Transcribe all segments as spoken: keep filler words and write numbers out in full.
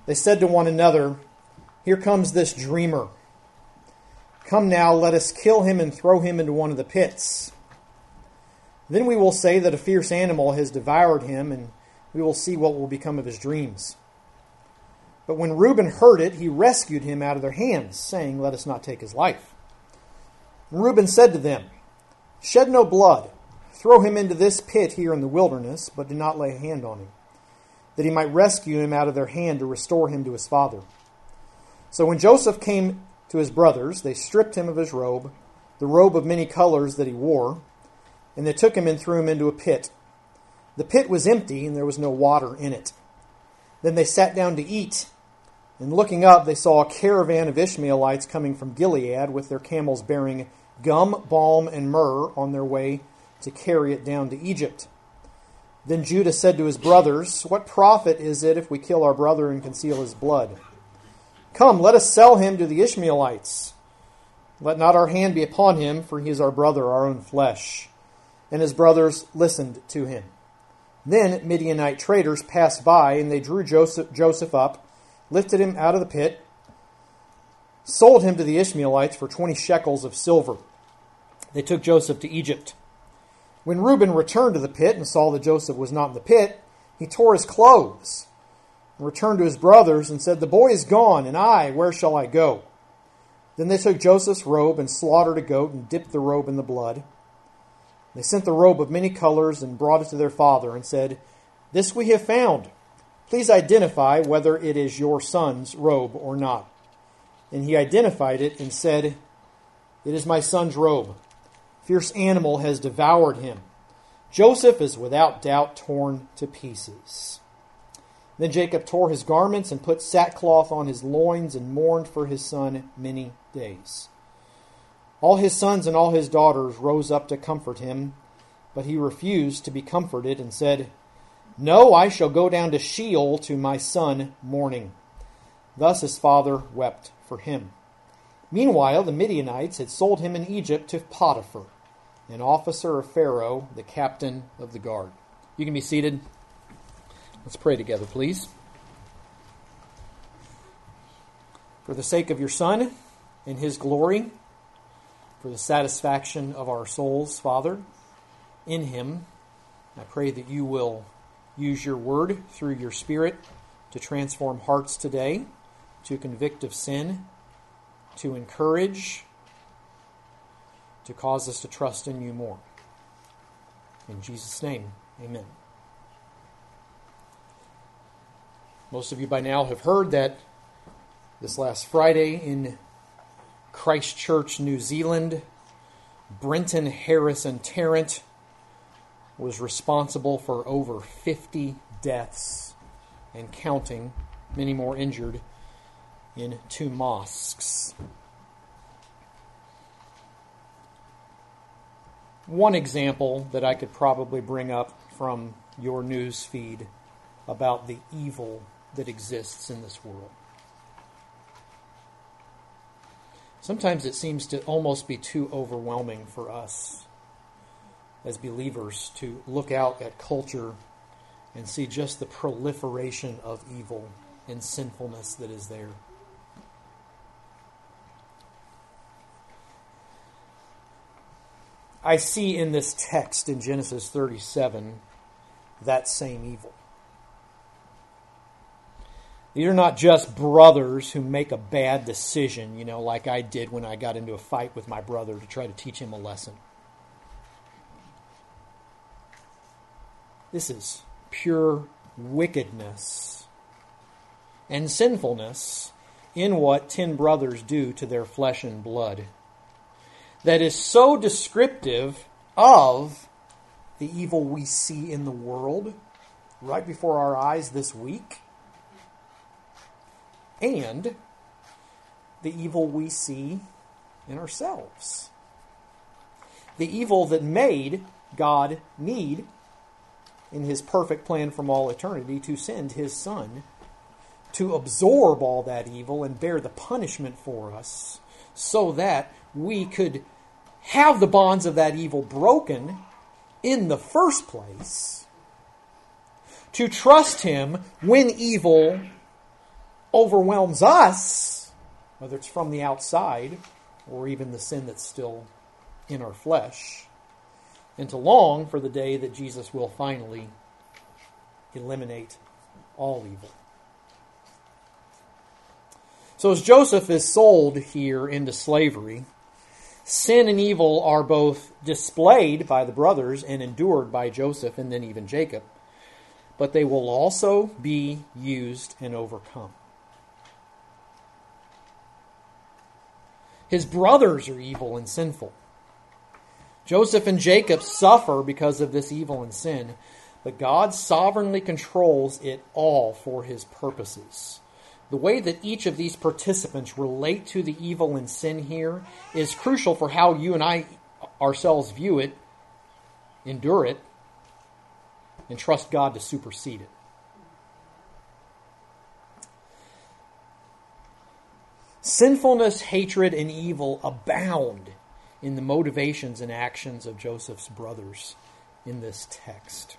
They said to one another, "Here comes this dreamer. Come now, let us kill him and throw him into one of the pits. Then we will say that a fierce animal has devoured him, and we will see what will become of his dreams." But when Reuben heard it, he rescued him out of their hands, saying, "Let us not take his life." And Reuben said to them, "Shed no blood. Throw him into this pit here in the wilderness, but do not lay a hand on him, that he might rescue him out of their hand to restore him to his father." So when Joseph came to his brothers, they stripped him of his robe, the robe of many colors that he wore, and they took him and threw him into a pit. The pit was empty, and there was no water in it. Then they sat down to eat, and looking up, they saw a caravan of Ishmaelites coming from Gilead with their camels bearing gum, balm, and myrrh on their way to carry it down to Egypt. Then Judah said to his brothers, "What profit is it if we kill our brother and conceal his blood? Come, let us sell him to the Ishmaelites. Let not our hand be upon him, for he is our brother, our own flesh." And his brothers listened to him. Then Midianite traders passed by, and they drew Joseph, Joseph up, lifted him out of the pit, sold him to the Ishmaelites for twenty shekels of silver. They took Joseph to Egypt. When Reuben returned to the pit and saw that Joseph was not in the pit, he tore his clothes and returned to his brothers and said, "The boy is gone, and I, where shall I go?" Then they took Joseph's robe and slaughtered a goat and dipped the robe in the blood. They sent the robe of many colors and brought it to their father and said, "This we have found. Please identify whether it is your son's robe or not." And he identified it and said, "It is my son's robe. Fierce animal has devoured him. Joseph is without doubt torn to pieces." Then Jacob tore his garments and put sackcloth on his loins and mourned for his son many days. All his sons and all his daughters rose up to comfort him, but he refused to be comforted and said, "No, I shall go down to Sheol to my son mourning." Thus his father wept for him. Meanwhile, the Midianites had sold him in Egypt to Potiphar, an officer of Pharaoh, the captain of the guard. You can be seated. Let's pray together, please. For the sake of your Son and his glory, for the satisfaction of our souls, Father, in him, I pray that you will use your word through your Spirit to transform hearts today, to convict of sin, to encourage, to cause us to trust in you more. In Jesus' name, amen. Most of you by now have heard that this last Friday in Christchurch, New Zealand, Brenton Harrison Tarrant was responsible for over fifty deaths and counting, many more injured, in two mosques. One example that I could probably bring up from your news feed about the evil that exists in this world. Sometimes it seems to almost be too overwhelming for us as believers to look out at culture and see just the proliferation of evil and sinfulness that is there. I see in this text in Genesis thirty-seven that same evil. These are not just brothers who make a bad decision, you know, like I did when I got into a fight with my brother to try to teach him a lesson. This is pure wickedness and sinfulness in what ten brothers do to their flesh and blood that is so descriptive of the evil we see in the world right before our eyes this week, and the evil we see in ourselves. The evil that made God need, in his perfect plan from all eternity, to send his Son to absorb all that evil and bear the punishment for us so that we could have the bonds of that evil broken in the first place, to trust him when evil overwhelms us, whether it's from the outside or even the sin that's still in our flesh, and to long for the day that Jesus will finally eliminate all evil. So as Joseph is sold here into slavery, sin and evil are both displayed by the brothers and endured by Joseph and then even Jacob, but they will also be used and overcome. His brothers are evil and sinful. Joseph and Jacob suffer because of this evil and sin, but God sovereignly controls it all for his purposes. The way that each of these participants relate to the evil and sin here is crucial for how you and I ourselves view it, endure it, and trust God to supersede it. Sinfulness, hatred, and evil abound in the motivations and actions of Joseph's brothers in this text.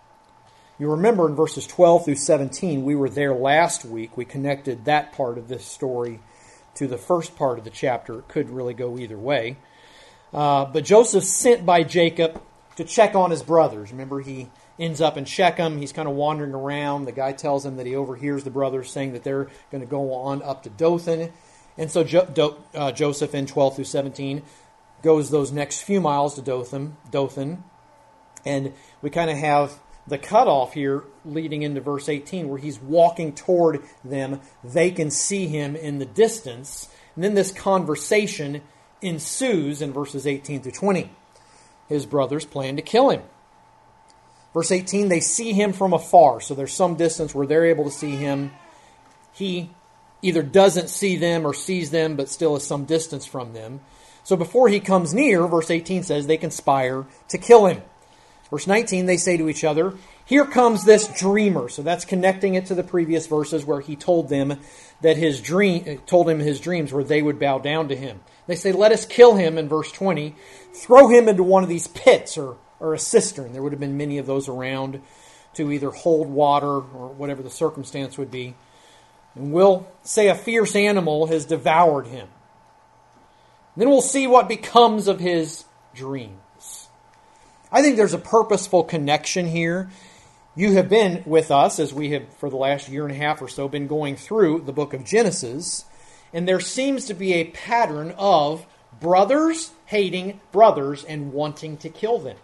You remember in verses twelve through seventeen, we were there last week. We connected that part of this story to the first part of the chapter. It could really go either way. Uh, but Joseph's sent by Jacob to check on his brothers. Remember, he ends up in Shechem. He's kind of wandering around. The guy tells him that he overhears the brothers saying that they're going to go on up to Dothan. And so jo- Do- uh, Joseph in twelve through seventeen goes those next few miles to Dothan. Dothan. And we kind of have the cutoff here leading into verse eighteen where he's walking toward them. They can see him in the distance. And then this conversation ensues in verses eighteen through twenty. His brothers plan to kill him. Verse eighteen, they see him from afar. So there's some distance where they're able to see him. He either doesn't see them or sees them, but still is some distance from them. So before he comes near, verse eighteen says, they conspire to kill him. Verse nineteen, they say to each other, here comes this dreamer. So that's connecting it to the previous verses where he told them that his dream, told him his dreams where they would bow down to him. They say, let us kill him in verse twenty. Throw him into one of these pits or, or a cistern. There would have been many of those around to either hold water or whatever the circumstance would be. And we'll say a fierce animal has devoured him. Then we'll see what becomes of his dreams. I think there's a purposeful connection here. You have been with us, as we have for the last year and a half or so, been going through the book of Genesis. And there seems to be a pattern of brothers hating brothers and wanting to kill them.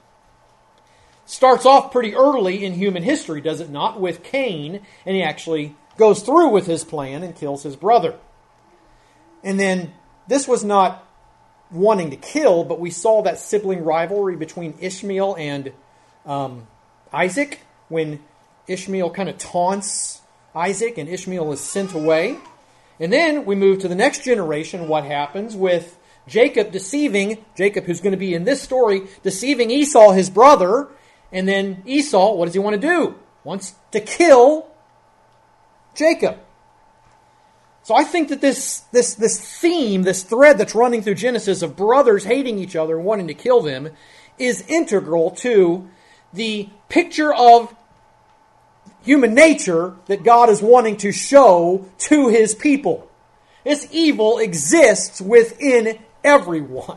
Starts off pretty early in human history, does it not, with Cain, and he actually goes through with his plan and kills his brother. And then this was not wanting to kill, but we saw that sibling rivalry between Ishmael and um, Isaac when Ishmael kind of taunts Isaac and Ishmael is sent away. And then we move to the next generation. What happens with Jacob deceiving, Jacob who's going to be in this story, deceiving Esau, his brother. And then Esau, what does he want to do? Wants to kill Jacob. So I think that this, this, this theme, this thread that's running through Genesis of brothers hating each other and wanting to kill them is integral to the picture of human nature that God is wanting to show to his people. This evil exists within everyone.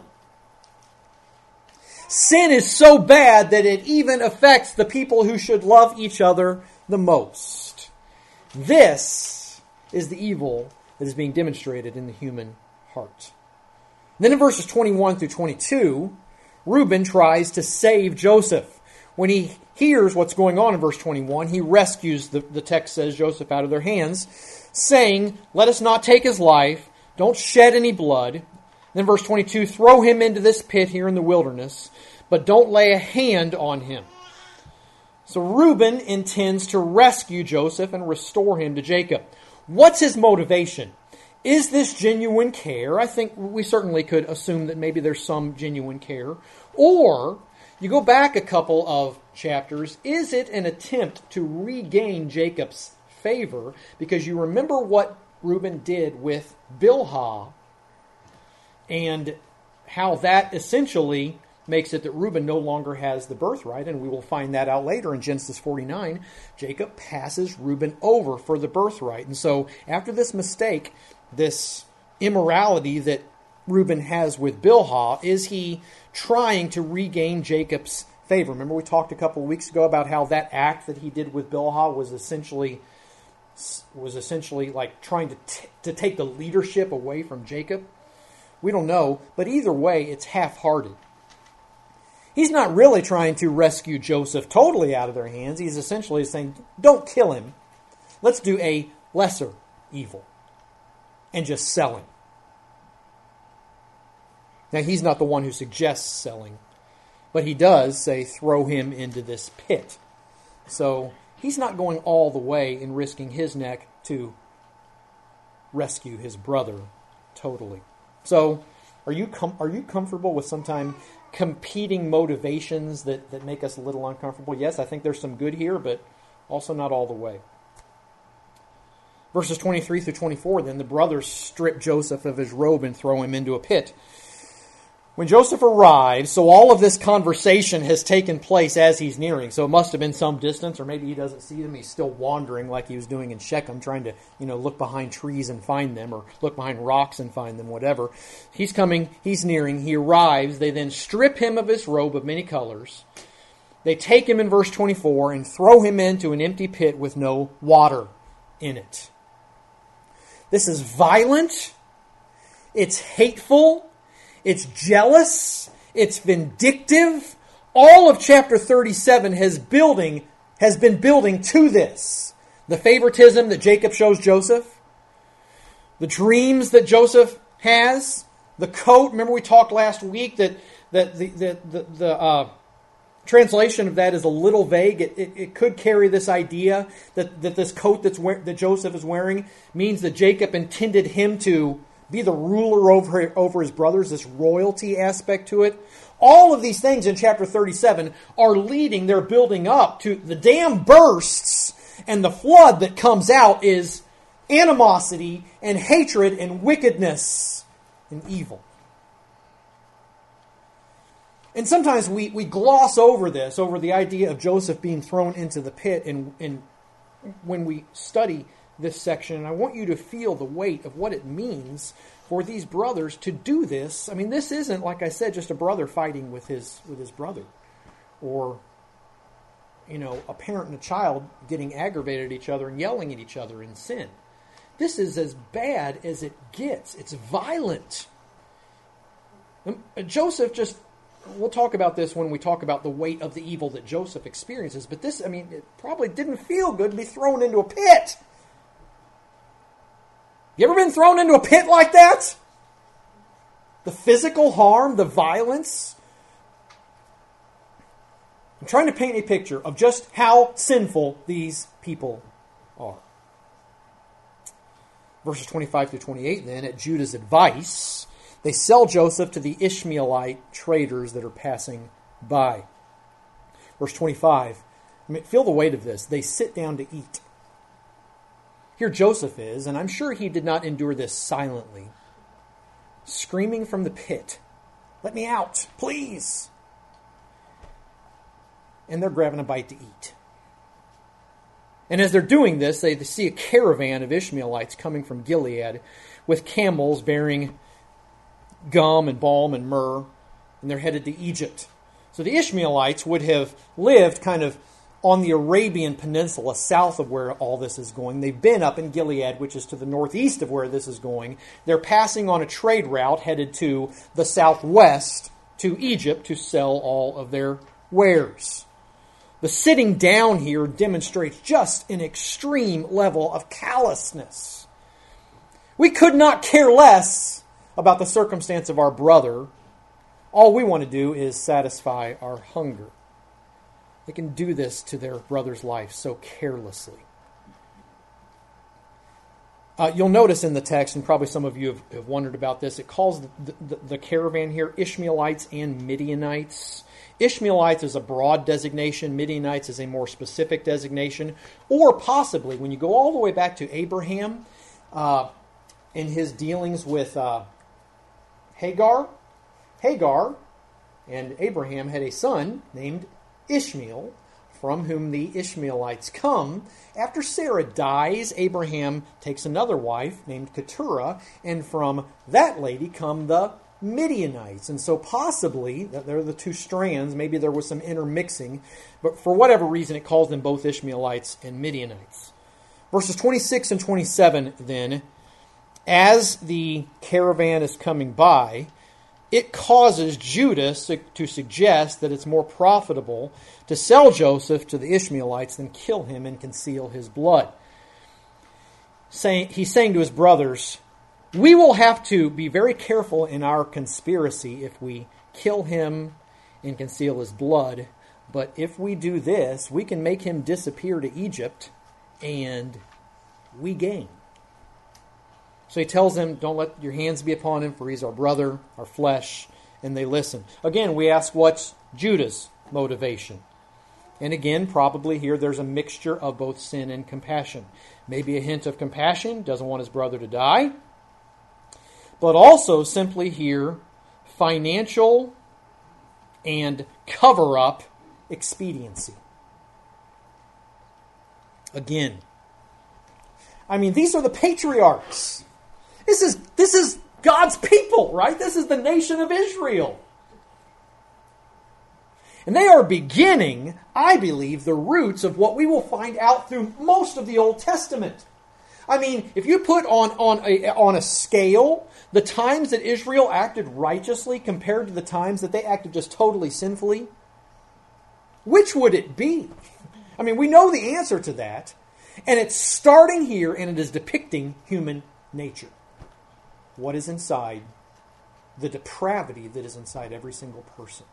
Sin is so bad that it even affects the people who should love each other the most. This is the evil that is being demonstrated in the human heart. Then in verses twenty-one through twenty-two, Reuben tries to save Joseph. When he hears what's going on in verse twenty-one, he rescues, the, the text says, Joseph out of their hands, saying, let us not take his life, don't shed any blood. Then verse twenty-two, throw him into this pit here in the wilderness, but don't lay a hand on him. So Reuben intends to rescue Joseph and restore him to Jacob. What's his motivation? Is this genuine care? I think we certainly could assume that maybe there's some genuine care. Or, you go back a couple of chapters, is it an attempt to regain Jacob's favor? Because you remember what Reuben did with Bilhah and how that essentially makes it that Reuben no longer has the birthright, and we will find that out later in Genesis forty-nine. Jacob passes Reuben over for the birthright. And so after this mistake, this immorality that Reuben has with Bilhah, is he trying to regain Jacob's favor? Remember we talked a couple of weeks ago about how that act that he did with Bilhah was essentially was essentially like trying to t- to take the leadership away from Jacob? We don't know, but either way, it's half-hearted. He's not really trying to rescue Joseph totally out of their hands. He's essentially saying, don't kill him. Let's do a lesser evil and just sell him. Now, he's not the one who suggests selling, but he does say throw him into this pit. So he's not going all the way in risking his neck to rescue his brother totally. So are you com- are you comfortable with sometimes competing motivations that, that make us a little uncomfortable? Yes, I think there's some good here, but also not all the way. Verses twenty-three through twenty-four, then the brothers strip Joseph of his robe and throw him into a pit. When Joseph arrives, so all of this conversation has taken place as he's nearing. So it must have been some distance, or maybe he doesn't see them. He's still wandering like he was doing in Shechem, trying to, you know, look behind trees and find them, or look behind rocks and find them, whatever. He's coming, he's nearing, he arrives. They then strip him of his robe of many colors. They take him in verse twenty-four and throw him into an empty pit with no water in it. This is violent. It's hateful. It's jealous. It's vindictive. All of chapter thirty-seven has building has been building to this. The favoritism that Jacob shows Joseph. The dreams that Joseph has. The coat. Remember we talked last week that, that the, the, the, the uh, translation of that is a little vague. It, it, it could carry this idea that, that this coat that's wear, that Joseph is wearing means that Jacob intended him to be the ruler over, over his brothers, this royalty aspect to it. All of these things in chapter thirty-seven are leading, they're building up to the dam bursts, and the flood that comes out is animosity and hatred and wickedness and evil. And sometimes we, we gloss over this, over the idea of Joseph being thrown into the pit, and, and when we study this section, and I want you to feel the weight of what it means for these brothers to do this. I mean, this isn't, like I said, just a brother fighting with his with his brother, or, you know, a parent and a child getting aggravated at each other and yelling at each other in sin. This is as bad as it gets. It's violent. Joseph just, we'll talk about this when we talk about the weight of the evil that Joseph experiences, but this, I mean, it probably didn't feel good to be thrown into a pit. You ever been thrown into a pit like that? The physical harm, the violence. I'm trying to paint a picture of just how sinful these people are. Verses twenty-five through twenty-eight, then, at Judah's advice, they sell Joseph to the Ishmaelite traders that are passing by. Verse twenty-five, I mean, feel the weight of this. They sit down to eat. Here Joseph is, and I'm sure he did not endure this silently, screaming from the pit, "Let me out, please!" And they're grabbing a bite to eat. And as they're doing this, they see a caravan of Ishmaelites coming from Gilead with camels bearing gum and balm and myrrh, and they're headed to Egypt. So the Ishmaelites would have lived kind of on the Arabian Peninsula, south of where all this is going. They've been up in Gilead, which is to the northeast of where this is going. They're passing on a trade route headed to the southwest, to Egypt, to sell all of their wares. The sitting down here demonstrates just an extreme level of callousness. We could not care less about the circumstance of our brother. All we want to do is satisfy our hunger. They can do this to their brother's life so carelessly. Uh, you'll notice in the text, and probably some of you have, have wondered about this, it calls the, the, the caravan here Ishmaelites and Midianites. Ishmaelites is a broad designation. Midianites is a more specific designation. Or possibly, when you go all the way back to Abraham uh, in his dealings with uh, Hagar, Hagar And Abraham had a son named Ishmael, from whom the Ishmaelites come. After Sarah dies, Abraham takes another wife named Keturah, and from that lady come the Midianites. And so possibly, they're the two strands, maybe there was some intermixing, but for whatever reason it calls them both Ishmaelites and Midianites. Verses twenty-six and twenty-seven then, as the caravan is coming by, it causes Judas to suggest that it's more profitable to sell Joseph to the Ishmaelites than kill him and conceal his blood. Saying, he's saying to his brothers, we will have to be very careful in our conspiracy if we kill him and conceal his blood. But if we do this, we can make him disappear to Egypt and we gain. So he tells them, don't let your hands be upon him, for he's our brother, our flesh, and they listen. Again, we ask what's Judah's motivation? And again, probably here there's a mixture of both sin and compassion. Maybe a hint of compassion, doesn't want his brother to die. But also simply here, financial and cover-up expediency. Again, I mean, these are the patriarchs. This is, this is God's people, right? This is the nation of Israel. And they are beginning, I believe, the roots of what we will find out through most of the Old Testament. I mean, if you put on, on, a, on a scale the times that Israel acted righteously compared to the times that they acted just totally sinfully, which would it be? I mean, we know the answer to that. And it's starting here, and it is depicting human nature. What is inside, the depravity that is inside every single person.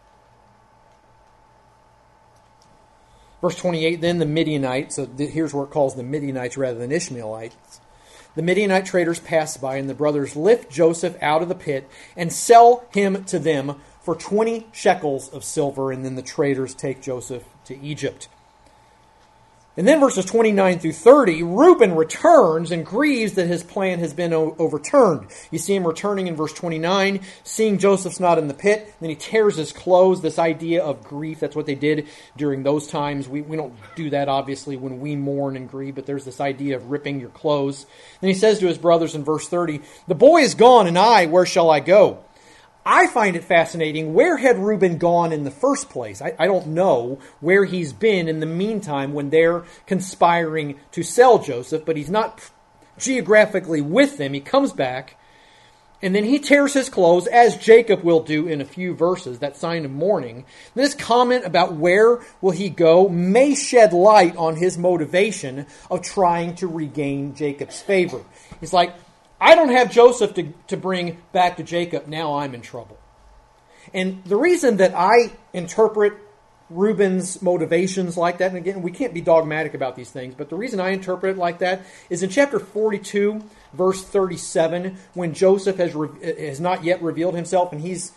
Verse twenty-eight, then the Midianites, so here's where it calls the Midianites rather than Ishmaelites. The Midianite traders pass by, and the brothers lift Joseph out of the pit and sell him to them for twenty shekels of silver, and then the traders take Joseph to Egypt. And then verses twenty-nine through thirty, Reuben returns and grieves that his plan has been o- overturned. You see him returning in verse twenty-nine, seeing Joseph's not in the pit. Then he tears his clothes, this idea of grief. That's what they did during those times. We, we don't do that, obviously, when we mourn and grieve, but there's this idea of ripping your clothes. Then he says to his brothers in verse thirty, the boy is gone, and I, where shall I go? I find it fascinating. Where had Reuben gone in the first place? I, I don't know where he's been in the meantime when they're conspiring to sell Joseph, but he's not geographically with them. He comes back, and then he tears his clothes, as Jacob will do in a few verses, that sign of mourning. This comment about where will he go may shed light on his motivation of trying to regain Jacob's favor. It's like, I don't have Joseph to, to bring back to Jacob. Now I'm in trouble. And the reason that I interpret Reuben's motivations like that, and again, we can't be dogmatic about these things, but the reason I interpret it like that is in chapter forty-two, verse thirty-seven, when Joseph has, re- has not yet revealed himself, and he's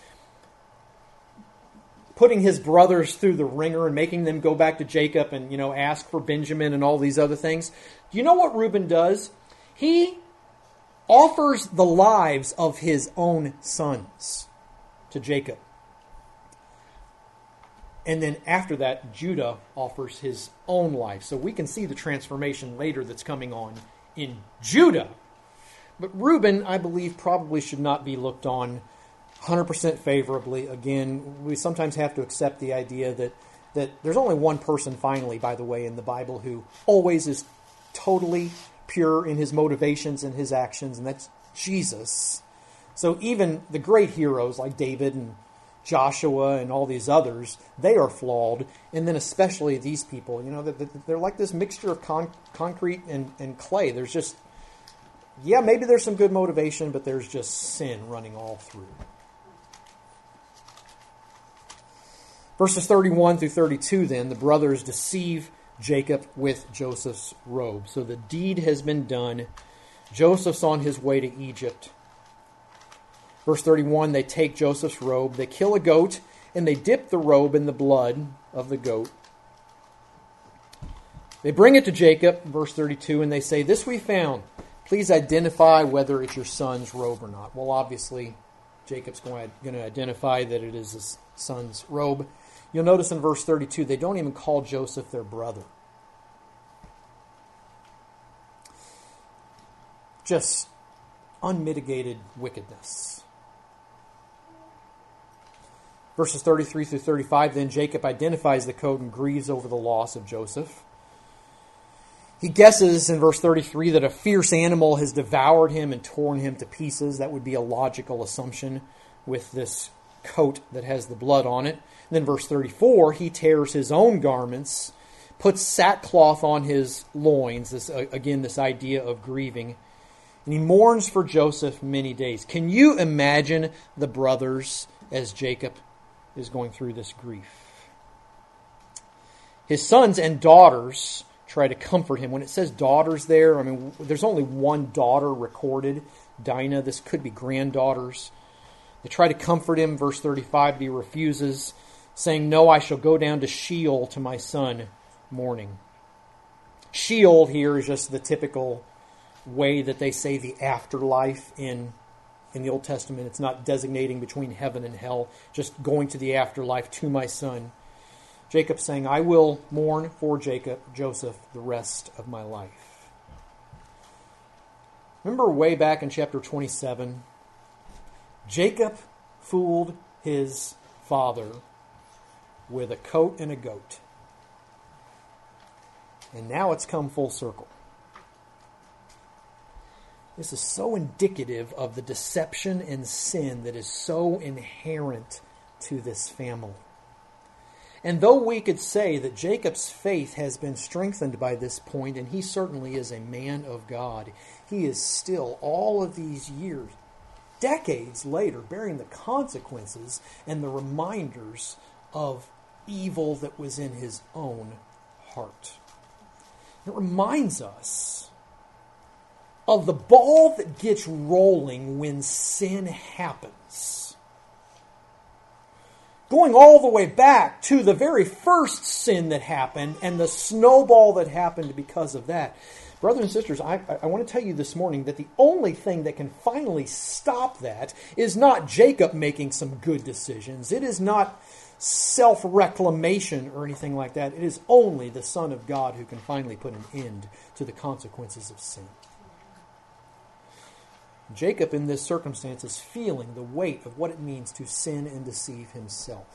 putting his brothers through the ringer and making them go back to Jacob and, you know, ask for Benjamin and all these other things. Do you know what Reuben does? He offers the lives of his own sons to Jacob. And then after that, Judah offers his own life. So we can see the transformation later that's coming on in Judah. But Reuben, I believe, probably should not be looked on one hundred percent favorably. Again, we sometimes have to accept the idea that, that there's only one person, finally, by the way, in the Bible who always is totally pure in his motivations and his actions, and that's Jesus. So even the great heroes like David and Joshua and all these others, they are flawed. And then especially these people, you know, they're like this mixture of con- concrete and, and clay. There's just, yeah, maybe there's some good motivation, but there's just sin running all through. Verses thirty-one through thirty-two then, the brothers deceive Jacob with Joseph's robe. So the deed has been done. Joseph's on his way to Egypt. Verse thirty-one, they take Joseph's robe, they kill a goat, and they dip the robe in the blood of the goat. They bring it to Jacob, verse thirty-two, and they say, this we found. Please identify whether it's your son's robe or not. Well, obviously, Jacob's going to identify that it is his son's robe. You'll notice in verse thirty-two, they don't even call Joseph their brother. Just unmitigated wickedness. Verses thirty-three through thirty-five, then Jacob identifies the coat and grieves over the loss of Joseph. He guesses in verse thirty-three that a fierce animal has devoured him and torn him to pieces. That would be a logical assumption with this coat that has the blood on it. And then verse thirty-four, he tears his own garments, puts sackcloth on his loins. This uh, again, this idea of grieving. And he mourns for Joseph many days. Can you imagine the brothers as Jacob is going through this grief? His sons and daughters try to comfort him. When it says daughters there, I mean, there's only one daughter recorded, Dinah. This could be granddaughters. They try to comfort him, verse thirty-five, but he refuses, saying, "No, I shall go down to Sheol to my son mourning." Sheol here is just the typical way that they say the afterlife in in the Old Testament. It's not designating between heaven and hell, just going to the afterlife to my son. Jacob saying, "I will mourn for Jacob, Joseph, the rest of my life." Remember way back in chapter twenty-seven, Jacob fooled his father with a coat and a goat. And now it's come full circle. This is so indicative of the deception and sin that is so inherent to this family. And though we could say that Jacob's faith has been strengthened by this point, and he certainly is a man of God, he is still, all of these years, decades later, bearing the consequences and the reminders of evil that was in his own heart. It reminds us of the ball that gets rolling when sin happens. Going all the way back to the very first sin that happened and the snowball that happened because of that. Brothers and sisters, I, I want to tell you this morning that the only thing that can finally stop that is not Jacob making some good decisions. It is not self-reclamation or anything like that. It is only the Son of God who can finally put an end to the consequences of sin. Jacob, in this circumstance, is feeling the weight of what it means to sin and deceive himself.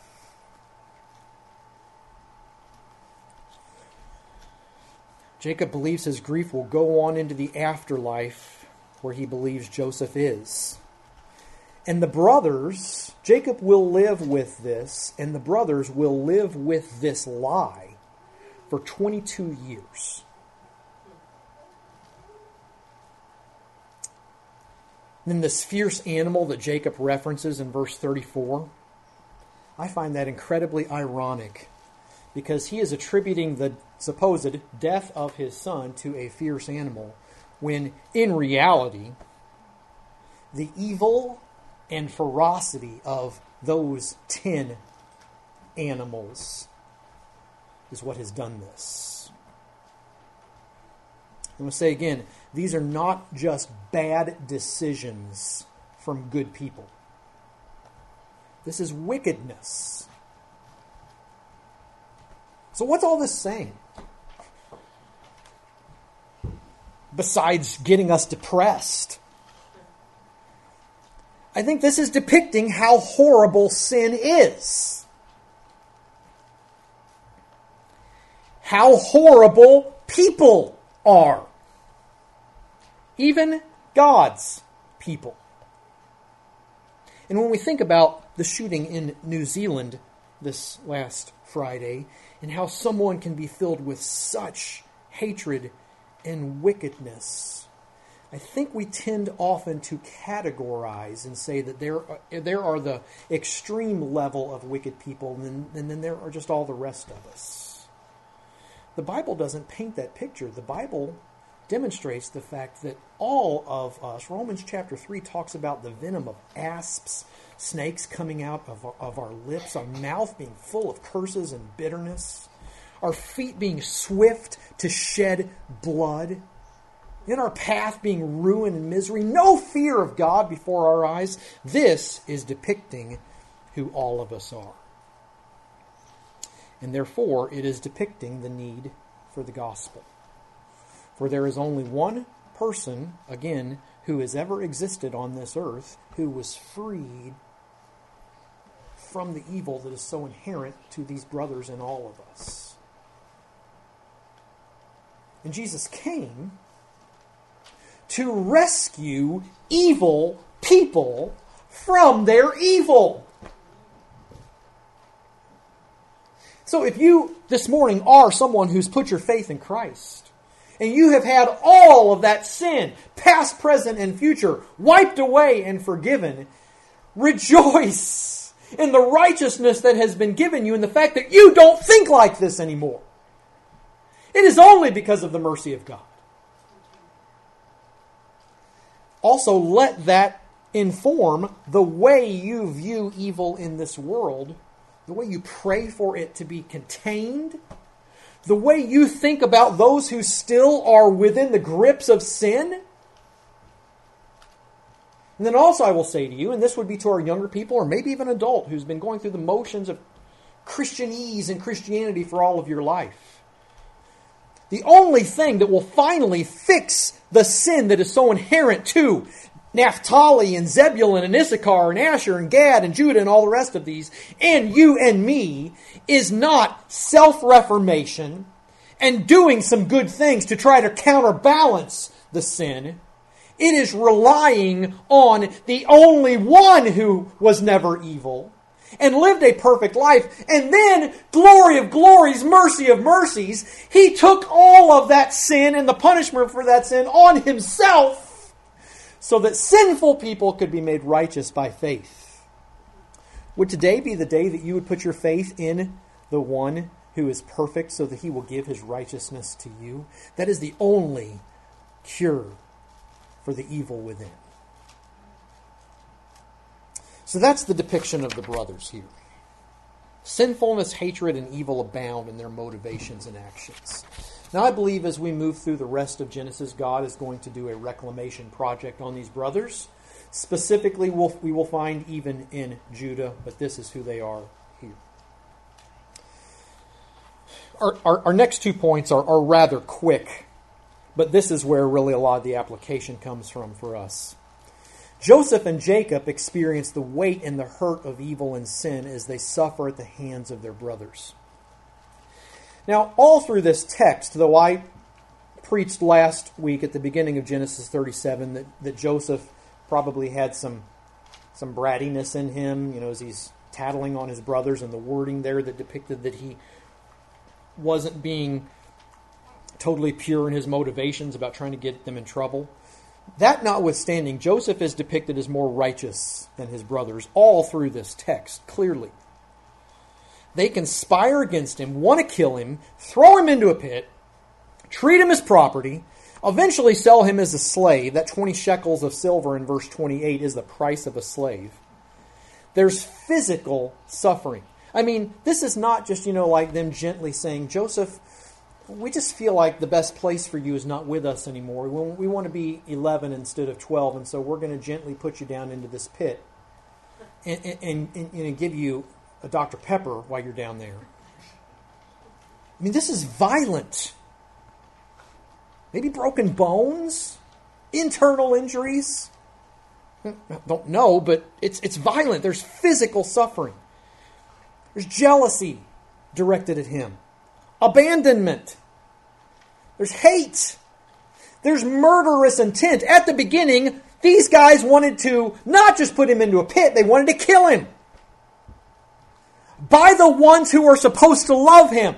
Jacob believes his grief will go on into the afterlife where he believes Joseph is. And the brothers, Jacob will live with this, and the brothers will live with this lie for twenty-two years. Then this fierce animal that Jacob references in verse thirty-four, I find that incredibly ironic because he is attributing the supposed death of his son to a fierce animal when in reality the evil and ferocity of those ten animals is what has done this. I'm going to say again, these are not just bad decisions from good people. This is wickedness. So what's all this saying? Besides getting us depressed, I think this is depicting how horrible sin is. How horrible people are. Even God's people. And when we think about the shooting in New Zealand this last Friday, and how someone can be filled with such hatred and wickedness, I think we tend often to categorize and say that there are, there are the extreme level of wicked people, and then, and then there are just all the rest of us. The Bible doesn't paint that picture. The Bible demonstrates the fact that all of us, Romans chapter three talks about the venom of asps, snakes coming out of our, of our lips, our mouth being full of curses and bitterness, our feet being swift to shed blood, in our path being ruin and misery, no fear of God before our eyes. This is depicting who all of us are. And therefore, it is depicting the need for the gospel. For there is only one person, again, who has ever existed on this earth who was freed from the evil that is so inherent to these brothers and all of us. And Jesus came to rescue evil people from their evil. So if you this morning are someone who's put your faith in Christ, and you have had all of that sin, past, present, and future, wiped away and forgiven, rejoice in the righteousness that has been given you and the fact that you don't think like this anymore. It is only because of the mercy of God. Also, let that inform the way you view evil in this world, the way you pray for it to be contained, the way you think about those who still are within the grips of sin. And then also I will say to you, and this would be to our younger people, or maybe even an adult who's been going through the motions of Christianese and Christianity for all of your life. The only thing that will finally fix the sin that is so inherent to Naphtali and Zebulun and Issachar and Asher and Gad and Judah and all the rest of these, and you and me, is not self-reformation and doing some good things to try to counterbalance the sin. It is relying on the only one who was never evil and lived a perfect life. And then, glory of glories, mercy of mercies, He took all of that sin and the punishment for that sin on Himself so that sinful people could be made righteous by faith. Would today be the day that you would put your faith in the one who is perfect so that He will give His righteousness to you? That is the only cure for the evil within. So that's the depiction of the brothers here. Sinfulness, hatred, and evil abound in their motivations and actions. Now I believe as we move through the rest of Genesis, God is going to do a reclamation project on these brothers. Specifically, we'll, we will find even in Judah, but this is who they are here. Our, our, our next two points are, are rather quick, but this is where really a lot of the application comes from for us. Joseph and Jacob experience the weight and the hurt of evil and sin as they suffer at the hands of their brothers. Now, all through this text, though I preached last week at the beginning of Genesis thirty-seven that, that Joseph probably had some, some brattiness in him, you know, as he's tattling on his brothers, and the wording there that depicted that he wasn't being totally pure in his motivations about trying to get them in trouble. That notwithstanding, Joseph is depicted as more righteous than his brothers all through this text, clearly. They conspire against him, want to kill him, throw him into a pit, treat him as property, eventually sell him as a slave. That twenty shekels of silver in verse twenty-eight is the price of a slave. There's physical suffering. I mean, this is not just, you know, like them gently saying, Joseph, we just feel like the best place for you is not with us anymore. We want to be eleven instead of twelve, and so we're going to gently put you down into this pit and, and, and, and give you a Doctor Pepper while you're down there. I mean, this is violent. Maybe broken bones, internal injuries. I don't know, but it's it's violent. There's physical suffering. There's jealousy directed at him. Abandonment. There's hate. There's murderous intent. At the beginning, these guys wanted to not just put him into a pit, they wanted to kill him. By the ones who are supposed to love him.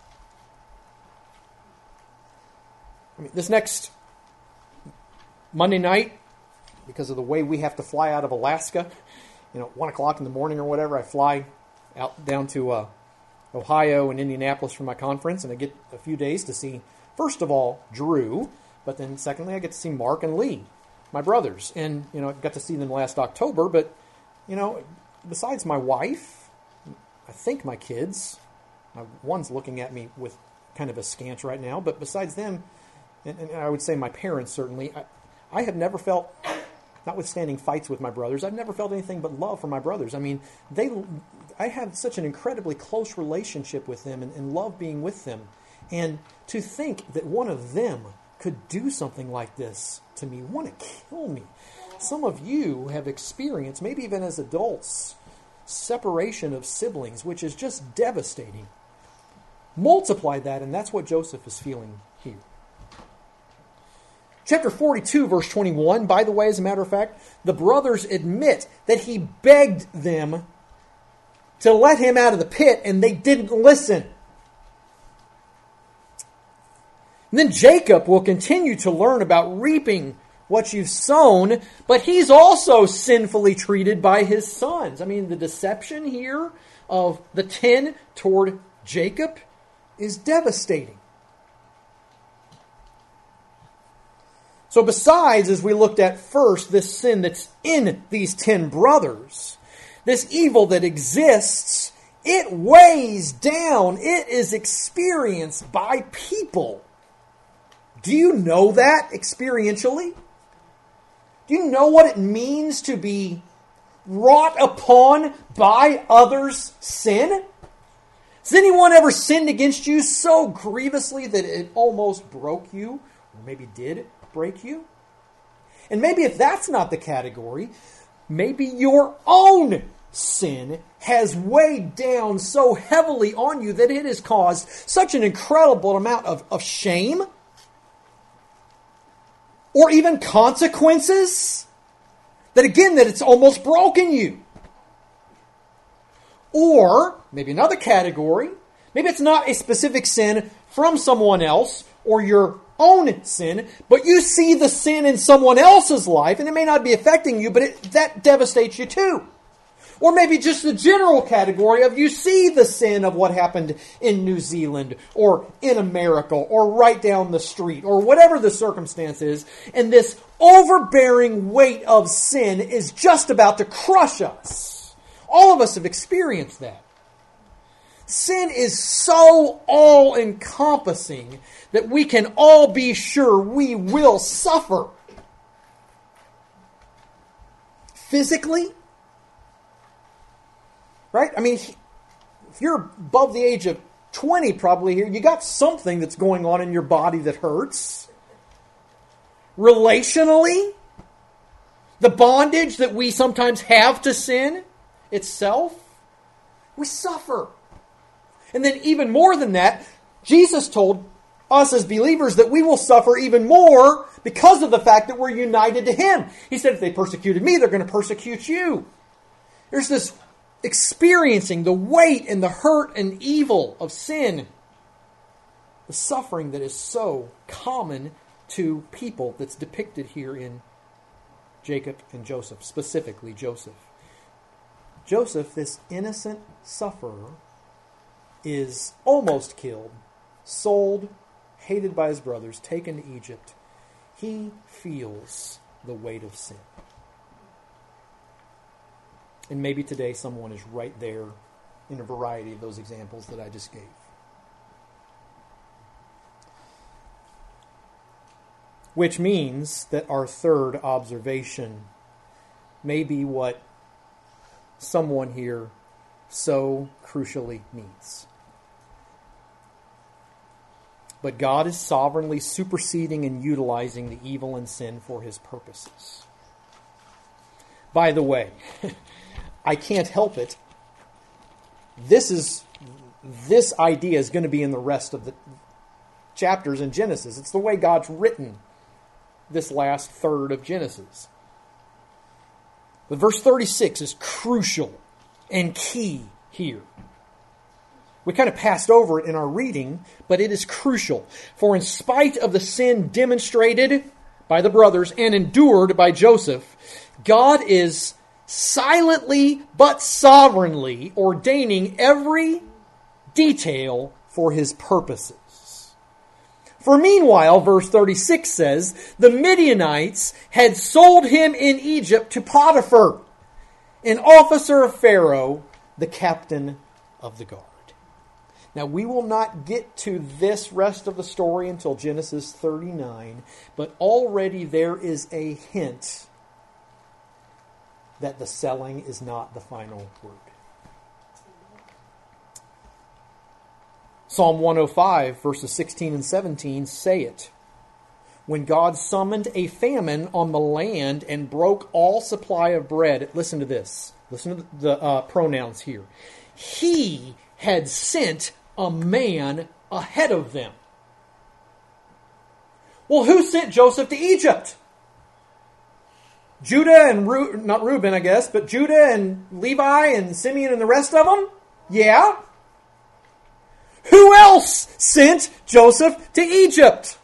I mean, this next Monday night, because of the way we have to fly out of Alaska, you know, one o'clock in the morning or whatever, I fly out down to uh, Ohio and Indianapolis for my conference, and I get a few days to see, first of all, Drew, but then secondly, I get to see Mark and Lee, my brothers. And, you know, I got to see them last October, but, you know, besides my wife, I think my kids, my one's looking at me with kind of askance right now, but besides them, and, and I would say my parents certainly, I, I have never felt notwithstanding fights with my brothers, I've never felt anything but love for my brothers. I mean, they, I have such an incredibly close relationship with them and, and love being with them. And to think that one of them could do something like this to me, want to kill me. Some of you have experienced, maybe even as adults, separation of siblings, which is just devastating. Multiply that, and that's what Joseph is feeling here. Chapter forty-two, verse twenty-one, by the way, as a matter of fact, the brothers admit that he begged them to let him out of the pit, and they didn't listen. And then Jacob will continue to learn about reaping what you've sown, but he's also sinfully treated by his sons. I mean, the deception here of the ten toward Jacob is devastating. So besides, as we looked at first, this sin that's in these ten brothers, this evil that exists, it weighs down, it is experienced by people. Do you know that experientially? Do you know what it means to be wrought upon by others' sin? Has anyone ever sinned against you so grievously that it almost broke you, or maybe did break you? And maybe if that's not the category, maybe your own sin has weighed down so heavily on you that it has caused such an incredible amount of, of shame, or even consequences, that again, that it's almost broken you. Or, maybe another category, maybe it's not a specific sin from someone else or your own sin, but you see the sin in someone else's life, and it may not be affecting you, but it, that devastates you too. Or maybe just the general category of you see the sin of what happened in New Zealand or in America or right down the street or whatever the circumstance is, and this overbearing weight of sin is just about to crush us. All of us have experienced that. Sin is so all-encompassing that we can all be sure we will suffer. Physically, right? I mean, if you're above the age of twenty probably here, you got something that's going on in your body that hurts. Relationally, the bondage that we sometimes have to sin itself, we suffer. And then even more than that, Jesus told us as believers that we will suffer even more because of the fact that we're united to Him. He said, if they persecuted me, they're going to persecute you. There's this experiencing the weight and the hurt and evil of sin. The suffering that is so common to people that's depicted here in Jacob and Joseph, specifically Joseph. Joseph, this innocent sufferer, is almost killed, sold, hated by his brothers, taken to Egypt. He feels the weight of sin. And maybe today someone is right there in a variety of those examples that I just gave. Which means that our third observation may be what someone here so crucially needs. But God is sovereignly superseding and utilizing the evil and sin for His purposes. By the way, I can't help it. This is this idea is going to be in the rest of the chapters in Genesis. It's the way God's written this last third of Genesis. But verse thirty-six is crucial and key here. We kind of passed over it in our reading, but it is crucial. For in spite of the sin demonstrated by the brothers and endured by Joseph, God is silently but sovereignly ordaining every detail for His purposes. For meanwhile, verse thirty-six says, the Midianites had sold him in Egypt to Potiphar, an officer of Pharaoh, the captain of the guard. Now, we will not get to this rest of the story until Genesis thirty-nine, but already there is a hint that the selling is not the final word. Psalm one oh five, verses sixteen and seventeen say it. When God summoned a famine on the land and broke all supply of bread. Listen to this. Listen to the uh, pronouns here. He had sent a man ahead of them. Well, who sent Joseph to Egypt? Judah and, Ru- not Reuben, I guess, but Judah and Levi and Simeon and the rest of them? Yeah. Who else sent Joseph to Egypt?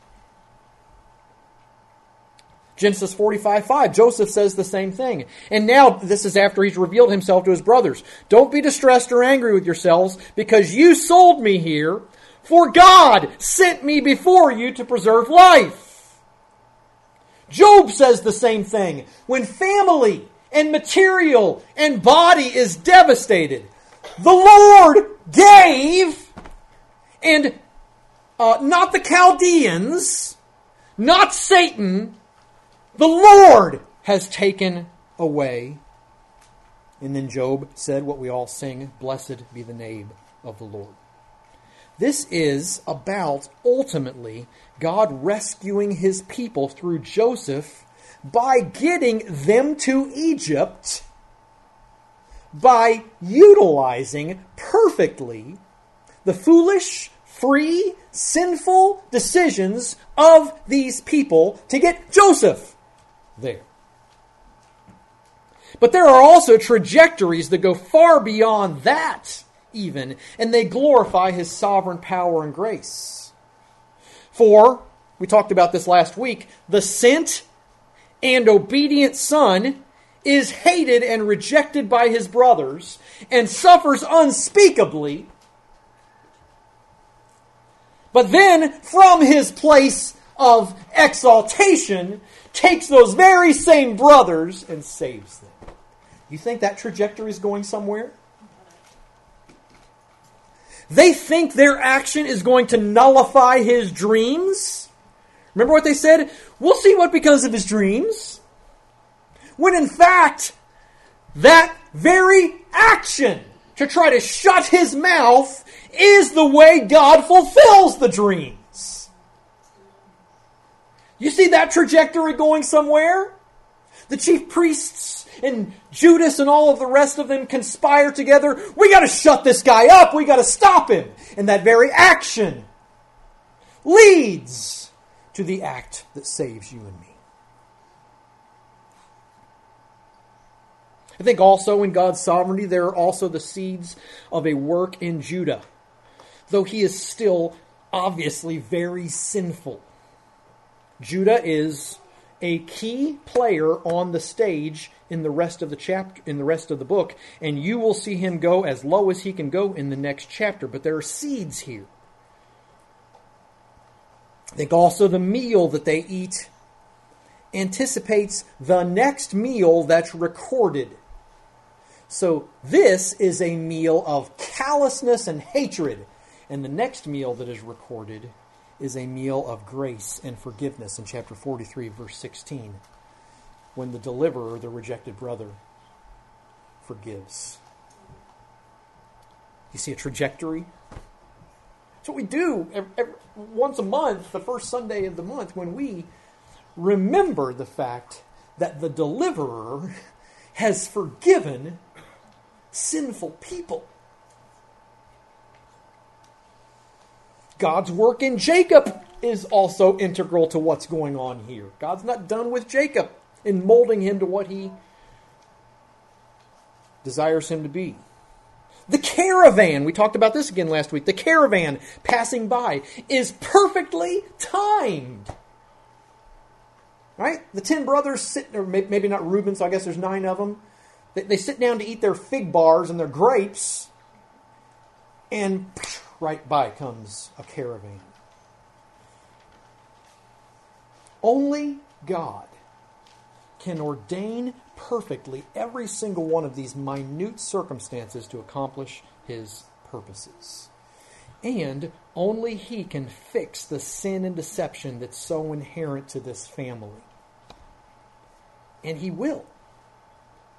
Genesis forty-five five, Joseph says the same thing. And now, this is after he's revealed himself to his brothers. Don't be distressed or angry with yourselves, because you sold me here, for God sent me before you to preserve life. Job says the same thing. When family and material and body is devastated, the Lord gave, and uh, not the Chaldeans, not Satan, the Lord has taken away. And then Job said what we all sing, blessed be the name of the Lord. This is about, ultimately, God rescuing his people through Joseph by getting them to Egypt, by utilizing perfectly the foolish, free, sinful decisions of these people to get Joseph there. But there are also trajectories that go far beyond that even, and they glorify his sovereign power and grace. For, we talked about this last week, the sent and obedient son is hated and rejected by his brothers and suffers unspeakably. But then, from his place of exaltation, takes those very same brothers and saves them. You think that trajectory is going somewhere? They think their action is going to nullify his dreams. Remember what they said? We'll see what becomes of his dreams. When in fact, that very action to try to shut his mouth is the way God fulfills the dreams. You see that trajectory going somewhere? The chief priests and Judas and all of the rest of them conspire together. We got to shut this guy up. We got to stop him. And that very action leads to the act that saves you and me. I think also in God's sovereignty there are also the seeds of a work in Judah, though he is still obviously very sinful. Judah is a key player on the stage in the rest of the chapter, in the rest of the book, and you will see him go as low as he can go in the next chapter. But there are seeds here. I think also the meal that they eat anticipates the next meal that's recorded. So this is a meal of callousness and hatred, and the next meal that is recorded is a meal of grace and forgiveness in chapter forty-three, verse sixteen, when the deliverer, the rejected brother, forgives. You see a trajectory? That's what we do every, every, once a month, the first Sunday of the month, when we remember the fact that the deliverer has forgiven sinful people. God's work in Jacob is also integral to what's going on here. God's not done with Jacob in molding him to what he desires him to be. The caravan, we talked about this again last week, the caravan passing by is perfectly timed. Right? The ten brothers sit, or maybe not Reuben, so I guess there's nine of them. They, they sit down to eat their fig bars and their grapes, and right by comes a caravan. Only God can ordain perfectly every single one of these minute circumstances to accomplish his purposes. And only he can fix the sin and deception that's so inherent to this family. And he will.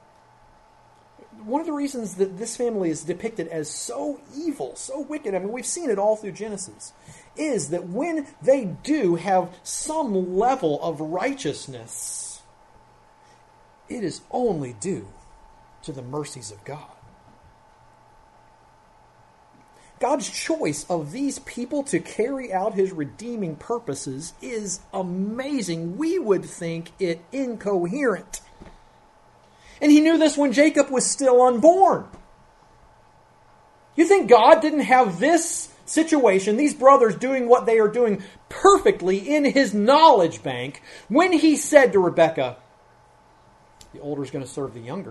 one of the reasons that this family is depicted as so evil, so wicked, I mean, we've seen it all through Genesis, is that when they do have some level of righteousness, it is only due to the mercies of God. God's choice of these people to carry out his redeeming purposes is amazing. We would think it incoherent. And he knew this when Jacob was still unborn. You think God didn't have this situation, these brothers doing what they are doing perfectly in his knowledge bank, when he said to Rebekah, the older is going to serve the younger?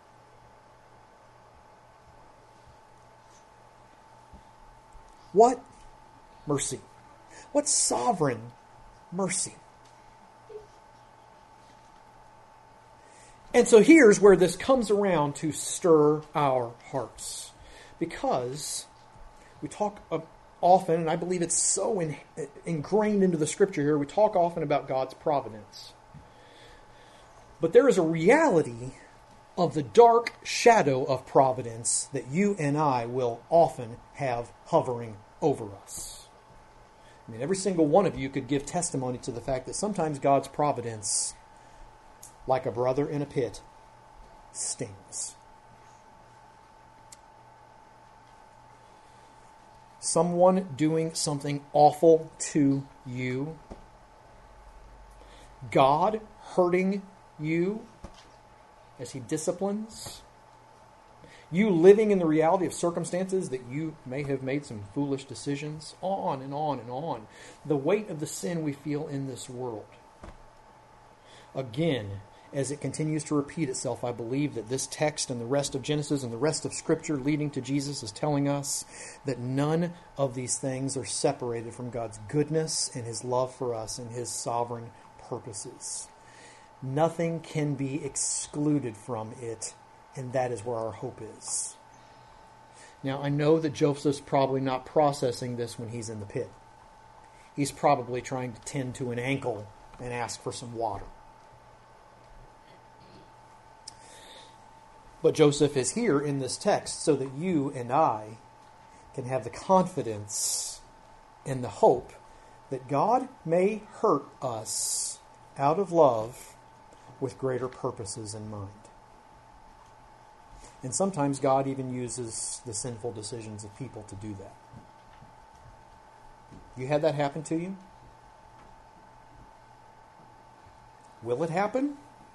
What mercy. What sovereign mercy. And so here's where this comes around to stir our hearts. Because we talk often, and I believe it's so in, ingrained into the Scripture here, we talk often about God's providence. But there is a reality of the dark shadow of providence that you and I will often have hovering over us. I mean, every single one of you could give testimony to the fact that sometimes God's providence, like a brother in a pit, stings. Someone doing something awful to you, God hurting you as he disciplines, you living in the reality of circumstances that you may have made some foolish decisions, on and on and on. The weight of the sin we feel in this world. Again, as it continues to repeat itself, I believe that this text and the rest of Genesis and the rest of Scripture leading to Jesus is telling us that none of these things are separated from God's goodness and his love for us and his sovereign purposes. Nothing can be excluded from it, and that is where our hope is. Now, I know that Joseph's probably not processing this when he's in the pit. He's probably trying to tend to an ankle and ask for some water. But Joseph is here in this text so that you and I can have the confidence and the hope that God may hurt us out of love with greater purposes in mind. And sometimes God even uses the sinful decisions of people to do that. You had that happen to you? Will it happen?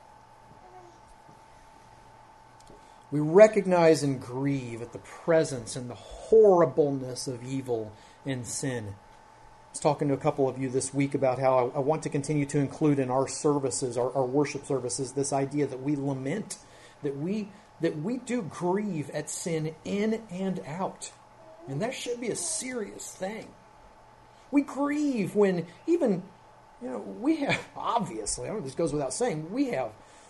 We recognize and grieve at the presence and the horribleness of evil and sin. I was talking to a couple of you this week about how I, I want to continue to include in our services, our, our worship services, this idea that we lament, that we that we do grieve at sin in and out. And that should be a serious thing. We grieve when even, you know, we have, obviously, I don't know if this goes without saying, we have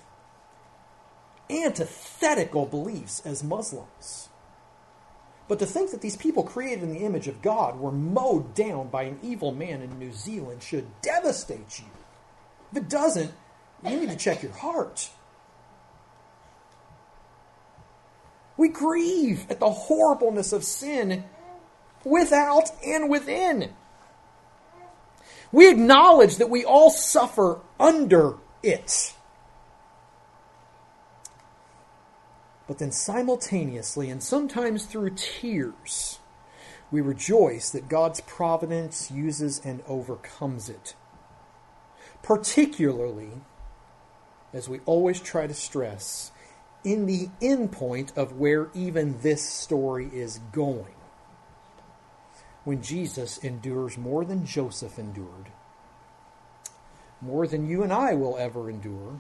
antithetical beliefs as Muslims. But to think that these people created in the image of God were mowed down by an evil man in New Zealand should devastate you. If it doesn't, you need to check your heart. We grieve at the horribleness of sin without and within. We acknowledge that we all suffer under it. But then simultaneously, and sometimes through tears, we rejoice that God's providence uses and overcomes it. Particularly, as we always try to stress, in the end point of where even this story is going. When Jesus endures more than Joseph endured, more than you and I will ever endure,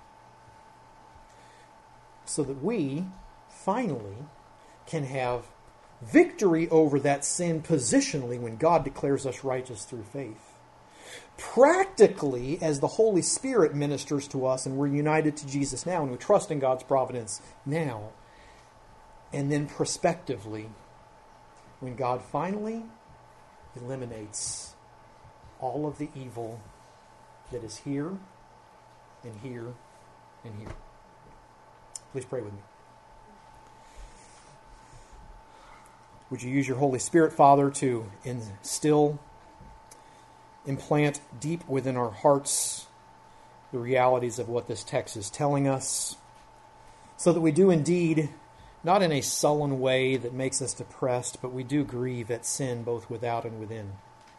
so that we, finally, can have victory over that sin positionally when God declares us righteous through faith. Practically, as the Holy Spirit ministers to us and we're united to Jesus now and we trust in God's providence now. And then prospectively, when God finally eliminates all of the evil that is here and here and here. Please pray with me. Would you use your Holy Spirit, Father, to instill, implant deep within our hearts the realities of what this text is telling us, so that we do indeed, not in a sullen way that makes us depressed, but we do grieve at sin both without and within.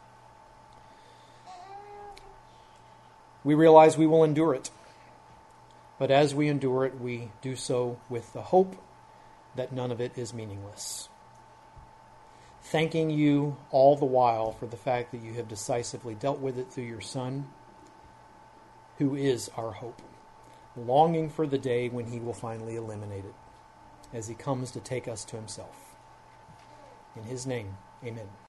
We realize we will endure it, but as we endure it, we do so with the hope that none of it is meaningless. Thanking you all the while for the fact that you have decisively dealt with it through your Son, who is our hope, longing for the day when he will finally eliminate it, as he comes to take us to himself. In his name, amen.